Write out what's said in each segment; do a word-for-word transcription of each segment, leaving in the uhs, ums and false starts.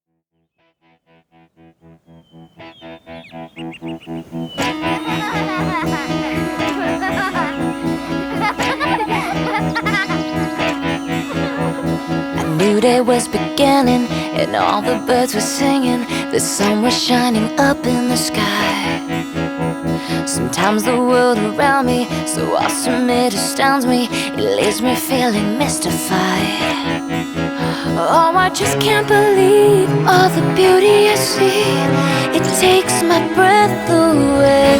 A new day was beginning, and all the birds were singing. The sun was shining up in the sky. Sometimes the world around me, so awesome it astounds me. It leaves me feeling mystified. Oh, I just can't believe all the beauty I see. It takes my breath away.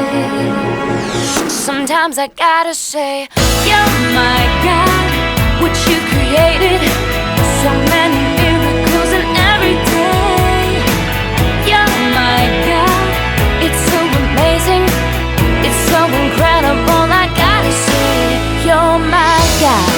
Sometimes I gotta say, you're my God, what you created. So many miracles in every day. You're my God, it's so amazing, it's so incredible. I gotta say, you're my God.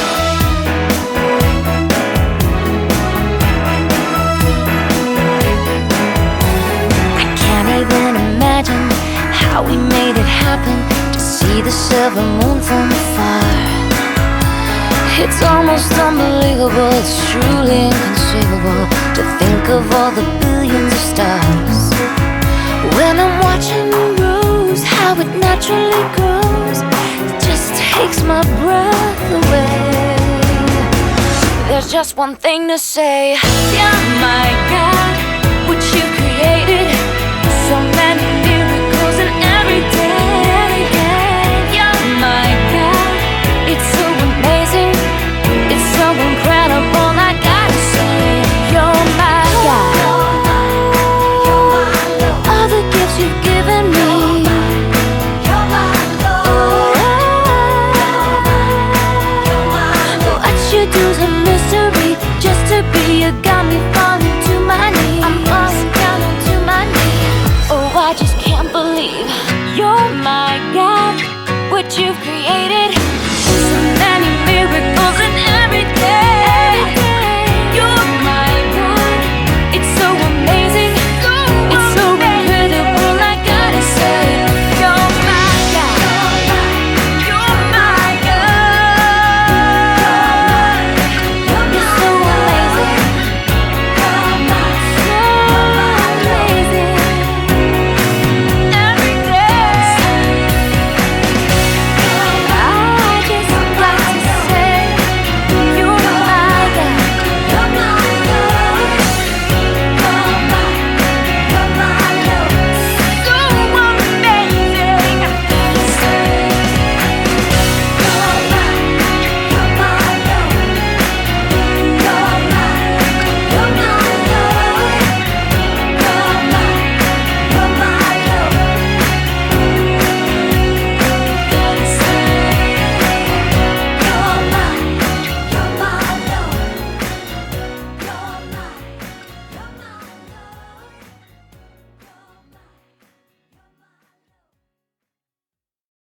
I can't even imagine how we made it happen, to see the silver moon from afar. It's almost unbelievable, it's truly inconceivable to think of all the billions of stars. When I'm watching the rose, how it naturally grows, it just takes my breath away. There's just one thing to say, you're my God,